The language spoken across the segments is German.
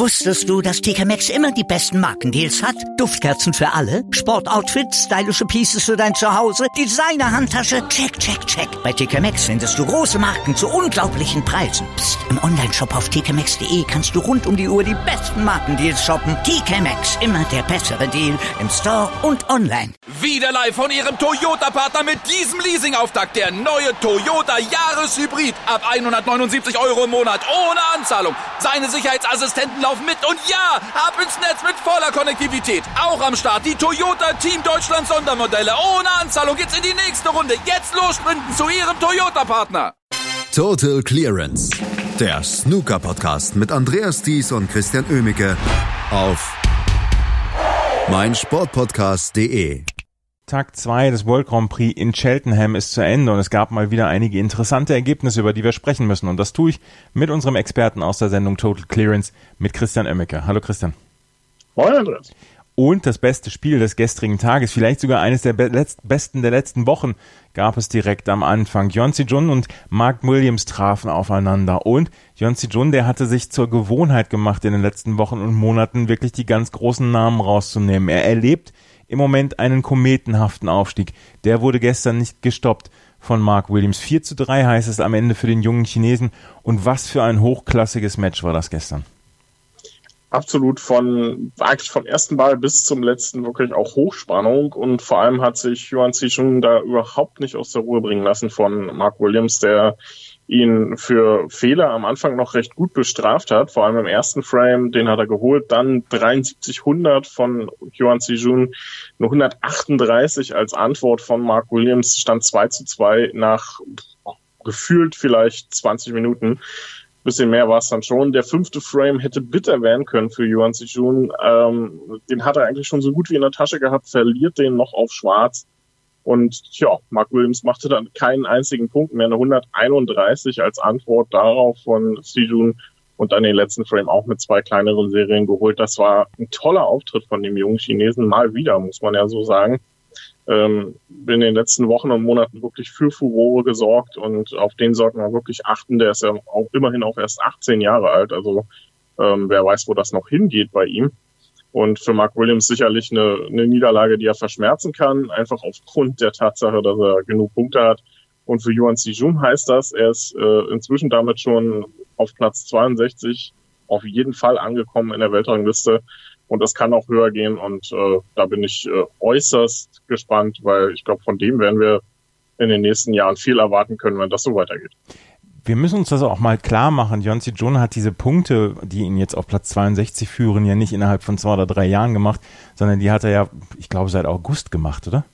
Wusstest du, dass TK Maxx immer die besten Markendeals hat? Duftkerzen für alle, Sportoutfits, stylische Pieces für dein Zuhause, Designer-Handtasche, check, check, check. Bei TK Maxx findest du große Marken zu unglaublichen Preisen. Psst. Im Onlineshop auf tkmaxx.de kannst du rund um die Uhr die besten Markendeals shoppen. TK Maxx, immer der bessere Deal im Store und online. Wieder live von Ihrem Toyota-Partner mit diesem Leasing-Auftakt. Der neue Toyota Jahreshybrid. Ab 179 € im Monat. Ohne Anzahlung. Seine Sicherheitsassistenten laufen mit. Und ja, ab ins Netz mit voller Konnektivität. Auch am Start die Toyota Team Deutschland Sondermodelle. Ohne Anzahlung geht's in die nächste Runde. Jetzt los sprinten zu Ihrem Toyota-Partner. Total Clearance. Der Snooker-Podcast mit Andreas Thies und Christian Oemicke auf meinsportpodcast.de. Tag 2 des World Grand Prix in Cheltenham ist zu Ende und es gab mal wieder einige interessante Ergebnisse, über die wir sprechen müssen. Und das tue ich mit unserem Experten aus der Sendung Total Clearance, mit Christian Oemicke. Hallo Christian. Moin Andreas. Und das beste Spiel des gestrigen Tages, vielleicht sogar eines der besten der letzten Wochen, gab es direkt am Anfang. Hyunsu Jun und Mark Williams trafen aufeinander. Und Hyunsu Jun, der hatte sich zur Gewohnheit gemacht, in den letzten Wochen und Monaten wirklich die ganz großen Namen rauszunehmen. Er erlebt im Moment einen kometenhaften Aufstieg. Der wurde gestern nicht gestoppt von Mark Williams. 4:3 heißt es am Ende für den jungen Chinesen. Und was für ein hochklassiges Match war das gestern. Absolut vom ersten Ball bis zum letzten wirklich auch Hochspannung und vor allem hat sich Hyunsu Jun da überhaupt nicht aus der Ruhe bringen lassen von Mark Williams, der ihn für Fehler am Anfang noch recht gut bestraft hat, vor allem im ersten Frame, den hat er geholt, dann 73-100 von Hyunsu Jun, nur 138 als Antwort von Mark Williams, stand 2:2 nach gefühlt vielleicht 20 Minuten. Bisschen mehr war es dann schon. Der 5. Frame hätte bitter werden können für Hyunsu Jun. Den hat er eigentlich schon so gut wie in der Tasche gehabt, verliert den noch auf Schwarz. Und ja, Mark Williams machte dann keinen einzigen Punkt mehr. Eine 131 als Antwort darauf von Sijun und dann den letzten Frame auch mit 2 kleineren Serien geholt. Das war ein toller Auftritt von dem jungen Chinesen. Mal wieder, muss man ja so sagen. In den letzten Wochen und Monaten wirklich für Furore gesorgt und auf den sollten wir wirklich achten. Der ist ja auch immerhin auch erst 18 Jahre alt, also wer weiß, wo das noch hingeht bei ihm. Und für Mark Williams sicherlich eine Niederlage, die er verschmerzen kann, einfach aufgrund der Tatsache, dass er genug Punkte hat. Und für Hyunsu Jun heißt das, er ist inzwischen damit schon auf Platz 62 auf jeden Fall angekommen in der Weltrangliste. Und das kann auch höher gehen und da bin ich äußerst gespannt, weil ich glaube, von dem werden wir in den nächsten Jahren viel erwarten können, wenn das so weitergeht. Wir müssen uns das auch mal klar machen. Hyunsu Jun hat diese Punkte, die ihn jetzt auf Platz 62 führen, ja nicht innerhalb von 2 oder 3 Jahren gemacht, sondern die hat er ja, ich glaube, seit August gemacht, oder?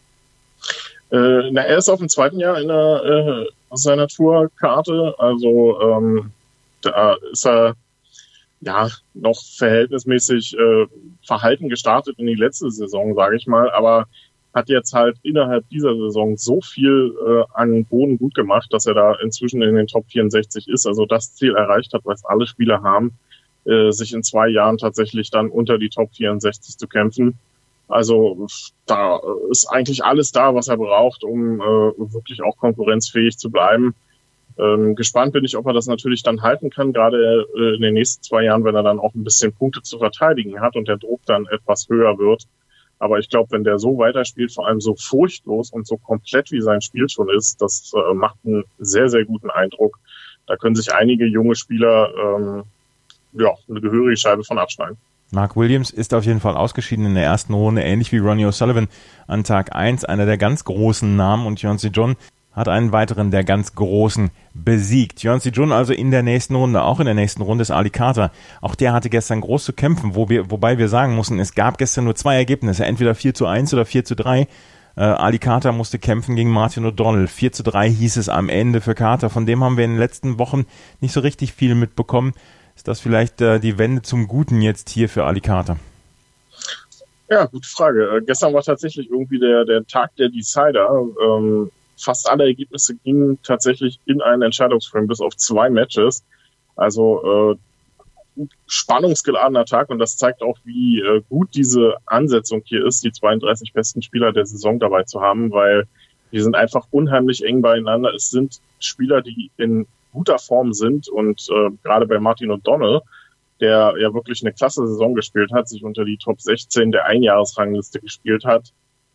Er ist auf dem 2. Jahr in seiner Tourkarte, also da ist er ja noch verhältnismäßig verhalten gestartet in die letzte Saison, sage ich mal, aber hat jetzt halt innerhalb dieser Saison so viel an Boden gut gemacht, dass er da inzwischen in den Top 64 ist, also das Ziel erreicht hat, was alle Spieler haben, sich in 2 Jahren tatsächlich dann unter die Top 64 zu kämpfen. Also da ist eigentlich alles da, was er braucht, um wirklich auch konkurrenzfähig zu bleiben. Gespannt bin ich, ob er das natürlich dann halten kann, gerade in den nächsten 2 Jahren, wenn er dann auch ein bisschen Punkte zu verteidigen hat und der Druck dann etwas höher wird. Aber ich glaube, wenn der so weiterspielt, vor allem so furchtlos und so komplett wie sein Spiel schon ist, das macht einen sehr, sehr guten Eindruck. Da können sich einige junge Spieler eine gehörige Scheibe von abschneiden. Mark Williams ist auf jeden Fall ausgeschieden in der ersten Runde, ähnlich wie Ronnie O'Sullivan an Tag 1, einer der ganz großen Namen, und Hyunsu Jun hat einen weiteren der ganz Großen besiegt. Hyunsu Jun also in der nächsten Runde. Auch in der nächsten Runde ist Ali Carter. Auch der hatte gestern groß zu kämpfen, wobei wir sagen mussten, es gab gestern nur 2 Ergebnisse, entweder 4:1 oder 4:3. Ali Carter musste kämpfen gegen Martin O'Donnell. 4:3 hieß es am Ende für Carter. Von dem haben wir in den letzten Wochen nicht so richtig viel mitbekommen. Ist das vielleicht die Wende zum Guten jetzt hier für Ali Carter? Ja, gute Frage. Gestern war tatsächlich irgendwie der Tag der Decider. Fast alle Ergebnisse gingen tatsächlich in einen Entscheidungsframe, bis auf 2 Matches. Also spannungsgeladener Tag und das zeigt auch, wie gut diese Ansetzung hier ist, die 32 besten Spieler der Saison dabei zu haben, weil die sind einfach unheimlich eng beieinander. Es sind Spieler, die in guter Form sind und gerade bei Martin O'Donnell, der ja wirklich eine klasse Saison gespielt hat, sich unter die Top 16 der Einjahresrangliste gespielt hat.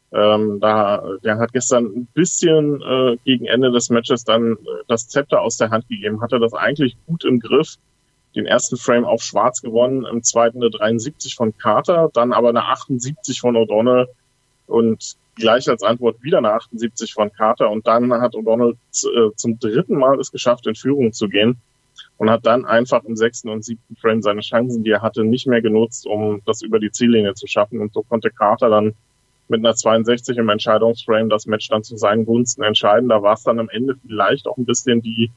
Der hat gestern ein bisschen gegen Ende des Matches dann das Zepter aus der Hand gegeben, hatte das eigentlich gut im Griff. Den ersten Frame auf Schwarz gewonnen, im zweiten eine 73 von Carter, dann aber eine 78 von O'Donnell und gleich als Antwort wieder eine 78 von Carter. Und dann hat O'Donnell zum dritten Mal es geschafft, in Führung zu gehen und hat dann einfach im 6. und 7. Frame seine Chancen, die er hatte, nicht mehr genutzt, um das über die Ziellinie zu schaffen. Und so konnte Carter dann mit einer 62 im Entscheidungsframe das Match dann zu seinen Gunsten entscheiden. Da war es dann am Ende vielleicht auch ein bisschen die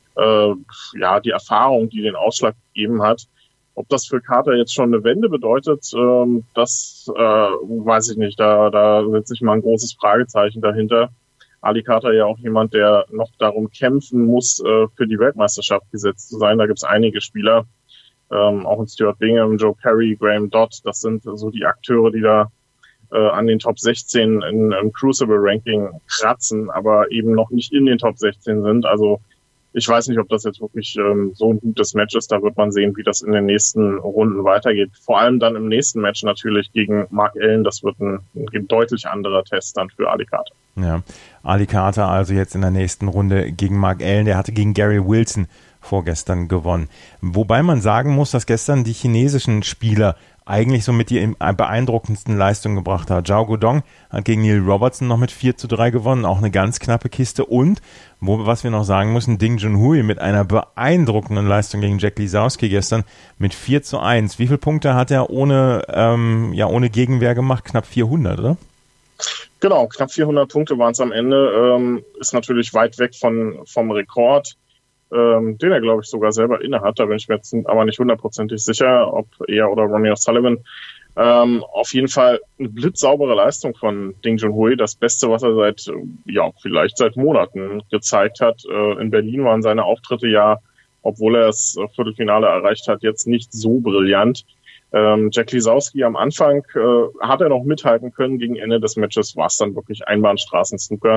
Erfahrung, die den Ausschlag gegeben hat. Ob das für Carter jetzt schon eine Wende bedeutet, das weiß ich nicht. Da setze ich mal ein großes Fragezeichen dahinter. Ali Carter ja auch jemand, der noch darum kämpfen muss, für die Weltmeisterschaft gesetzt zu sein. Da gibt es einige Spieler, auch in Stuart Bingham, Joe Perry, Graham Dodd. Das sind so die Akteure, die da an den Top 16 im Crucible-Ranking kratzen, aber eben noch nicht in den Top 16 sind. Also ich weiß nicht, ob das jetzt wirklich so ein gutes Match ist. Da wird man sehen, wie das in den nächsten Runden weitergeht. Vor allem dann im nächsten Match natürlich gegen Mark Allen. Das wird ein deutlich anderer Test dann für Ali Carter. Ja, Ali Carter also jetzt in der nächsten Runde gegen Mark Allen. Der hatte gegen Gary Wilson vorgestern gewonnen. Wobei man sagen muss, dass gestern die chinesischen Spieler eigentlich so mit die beeindruckendsten Leistungen gebracht hat. Zhao Guodong hat gegen Neil Robertson noch mit 4:3 gewonnen, auch eine ganz knappe Kiste. Und, was wir noch sagen müssen, Ding Junhui mit einer beeindruckenden Leistung gegen Jack Lisowski gestern mit 4:1. Wie viele Punkte hat er ohne Gegenwehr gemacht? Knapp 400, oder? Genau, knapp 400 Punkte waren es am Ende. Ist natürlich weit weg vom Rekord, den er, glaube ich, sogar selber inne hat. Da bin ich mir jetzt aber nicht hundertprozentig sicher, ob er oder Ronnie O'Sullivan. Auf jeden Fall eine blitzsaubere Leistung von Ding Junhui. Das Beste, was er vielleicht seit Monaten gezeigt hat. In Berlin waren seine Auftritte ja, obwohl er das Viertelfinale erreicht hat, jetzt nicht so brillant. Jack Lisowski am Anfang hat er noch mithalten können. Gegen Ende des Matches war es dann wirklich Einbahnstraßen-Snooker.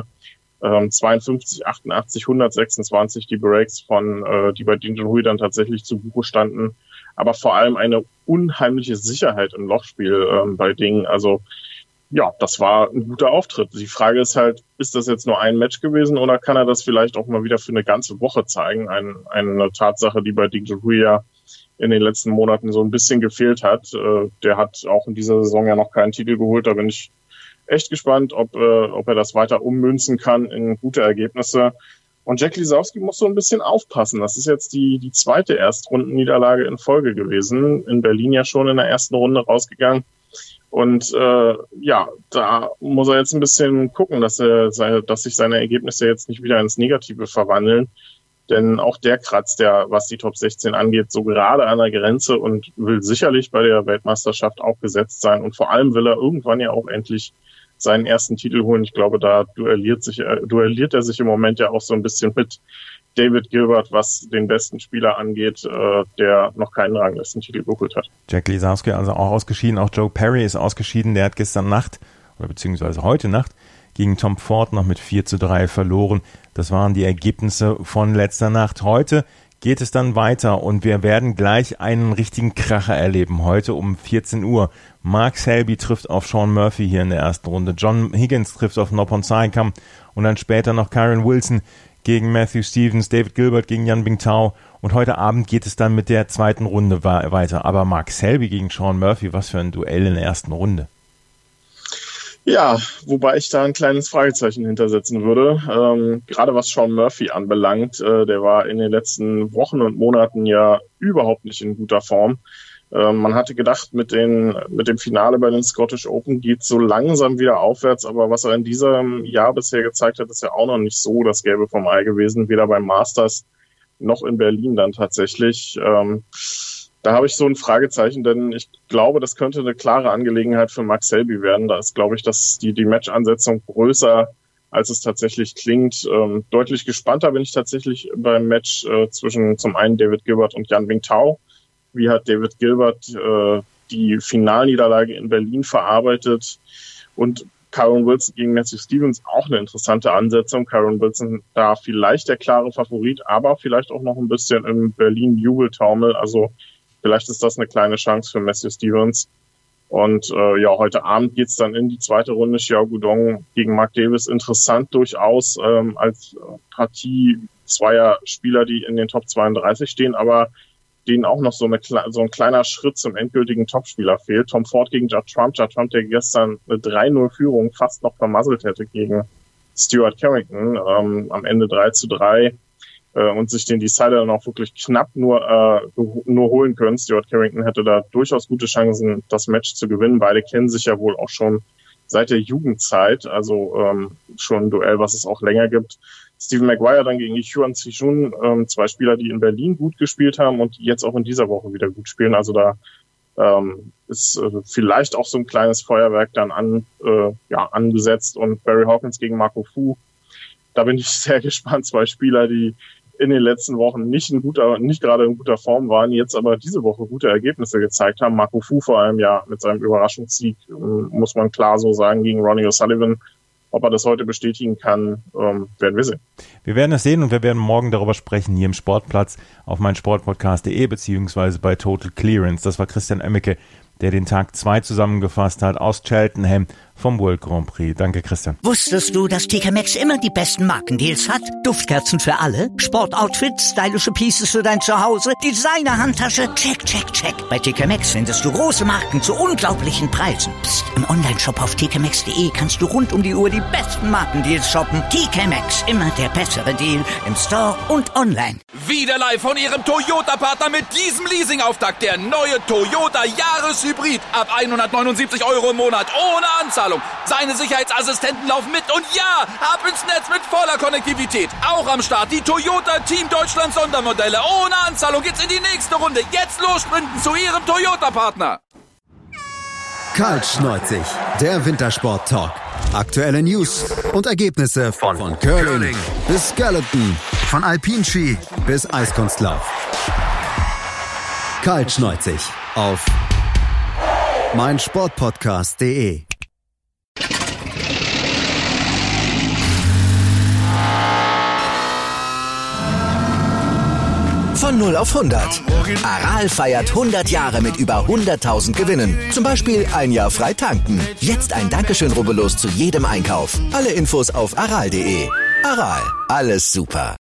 52, 88, 126 die Breaks die bei Ding Junhui dann tatsächlich zu Buche standen. Aber vor allem eine unheimliche Sicherheit im Lochspiel bei Ding. Also ja, das war ein guter Auftritt. Die Frage ist halt, ist das jetzt nur ein Match gewesen oder kann er das vielleicht auch mal wieder für eine ganze Woche zeigen? Eine Tatsache, die bei Ding Junhui ja in den letzten Monaten so ein bisschen gefehlt hat. Der hat auch in dieser Saison ja noch keinen Titel geholt. Da bin ich echt gespannt, ob er das weiter ummünzen kann in gute Ergebnisse. Und Jack Lisowski muss so ein bisschen aufpassen. Das ist jetzt die zweite Erstrundenniederlage in Folge gewesen. In Berlin ja schon in der ersten Runde rausgegangen. Und da muss er jetzt ein bisschen gucken, dass sich seine Ergebnisse jetzt nicht wieder ins Negative verwandeln. Denn auch der kratzt ja, was die Top 16 angeht, so gerade an der Grenze und will sicherlich bei der Weltmeisterschaft auch gesetzt sein. Und vor allem will er irgendwann ja auch endlich seinen ersten Titel holen. Ich glaube, da duelliert er sich im Moment ja auch so ein bisschen mit David Gilbert, was den besten Spieler angeht, der noch keinen Ranglistentitel geholt hat. Jack Lisowski also auch ausgeschieden. Auch Joe Perry ist ausgeschieden. Der hat gestern Nacht oder beziehungsweise heute Nacht gegen Tom Ford noch mit 4:3 verloren. Das waren die Ergebnisse von letzter Nacht. Heute geht es dann weiter und wir werden gleich einen richtigen Kracher erleben. Heute um 14 Uhr. Mark Selby trifft auf Sean Murphy hier in der ersten Runde. John Higgins trifft auf Noppon Saikam und dann später noch Kyron Wilson gegen Matthew Stevens, David Gilbert gegen Yan Bingtao und heute Abend geht es dann mit der zweiten Runde weiter. Aber Mark Selby gegen Sean Murphy, was für ein Duell in der ersten Runde. Ja, wobei ich da ein kleines Fragezeichen hintersetzen würde. Gerade was Sean Murphy anbelangt, der war in den letzten Wochen und Monaten ja überhaupt nicht in guter Form. Man hatte gedacht, mit dem Finale bei den Scottish Open geht so langsam wieder aufwärts, aber was er in diesem Jahr bisher gezeigt hat, ist ja auch noch nicht so das Gelbe vom Ei gewesen, weder beim Masters noch in Berlin dann tatsächlich. Da habe ich so ein Fragezeichen, denn ich glaube, das könnte eine klare Angelegenheit für Mark Selby werden. Da ist, glaube ich, dass die Match-Ansetzung größer, als es tatsächlich klingt. Deutlich gespannter bin ich tatsächlich beim Match zwischen zum einen David Gilbert und Yan Bingtao. Wie hat David Gilbert die Finalniederlage in Berlin verarbeitet? Und Kyron Wilson gegen Matthew Stevens, auch eine interessante Ansetzung. Kyron Wilson da vielleicht der klare Favorit, aber vielleicht auch noch ein bisschen im Berlin-Jubeltaumel. Also Vielleicht ist das eine kleine Chance für Matthew Stevens. Und heute Abend geht's dann in die zweite Runde. Xiao Guodong gegen Mark Davis. Interessant durchaus als Partie zweier Spieler, die in den Top 32 stehen, aber denen auch noch so ein kleiner Schritt zum endgültigen Topspieler fehlt. Tom Ford gegen Judd Trump. Judd Trump, der gestern eine 3-0-Führung fast noch vermasselt hätte gegen Stuart Carrington. Am Ende 3-3. Und sich den Decider dann auch wirklich knapp nur holen können. Stuart Carrington hätte da durchaus gute Chancen, das Match zu gewinnen. Beide kennen sich ja wohl auch schon seit der Jugendzeit, also schon ein Duell, was es auch länger gibt. Stephen Maguire dann gegen Yuan Zhijun, zwei Spieler, die in Berlin gut gespielt haben und jetzt auch in dieser Woche wieder gut spielen. Also da ist vielleicht auch so ein kleines Feuerwerk dann angesetzt. Und Barry Hawkins gegen Marco Fu, da bin ich sehr gespannt. Zwei Spieler, die in den letzten Wochen nicht gerade in guter Form waren, jetzt aber diese Woche gute Ergebnisse gezeigt haben. Marco Fu vor allem mit seinem Überraschungssieg, muss man klar so sagen, gegen Ronnie O'Sullivan. Ob er das heute bestätigen kann, werden wir sehen. Wir werden es sehen und wir werden morgen darüber sprechen hier im Sportplatz auf meinsportpodcast.de beziehungsweise bei Total Clearance. Das war Christian Oemmeke, der den Tag 2 zusammengefasst hat aus Cheltenham vom World Grand Prix. Danke, Christian. Wusstest du, dass TK Maxx immer die besten Markendeals hat? Duftkerzen für alle, Sportoutfits, stylische Pieces für dein Zuhause, Designer-Handtasche, check, check, check. Bei TK Maxx findest du große Marken zu unglaublichen Preisen. Psst. Im Onlineshop auf tkmaxx.de kannst du rund um die Uhr die besten Markendeals shoppen. TK Maxx, immer der bessere Deal im Store und online. Wieder live von Ihrem Toyota-Partner mit diesem Leasing-Auftakt. Der neue Toyota Jahreshybrid. Ab 179 € im Monat. Ohne Anzahlung. Seine Sicherheitsassistenten laufen mit. Und ja, ab ins Netz mit voller Konnektivität. Auch am Start die Toyota Team Deutschland Sondermodelle. Ohne Anzahlung geht's in die nächste Runde. Jetzt los sprinten zu Ihrem Toyota-Partner. Kaltschneuzig, der Wintersport-Talk. Aktuelle News und Ergebnisse von Curling bis Skeleton, von Alpinski bis Eiskunstlauf. Kaltschneuzig auf meinsportpodcast.de. Von 0 auf 100. Aral feiert 100 Jahre mit über 100.000 Gewinnen. Zum Beispiel ein Jahr frei tanken. Jetzt ein Dankeschön, rubbellos zu jedem Einkauf. Alle Infos auf aral.de. Aral, alles super.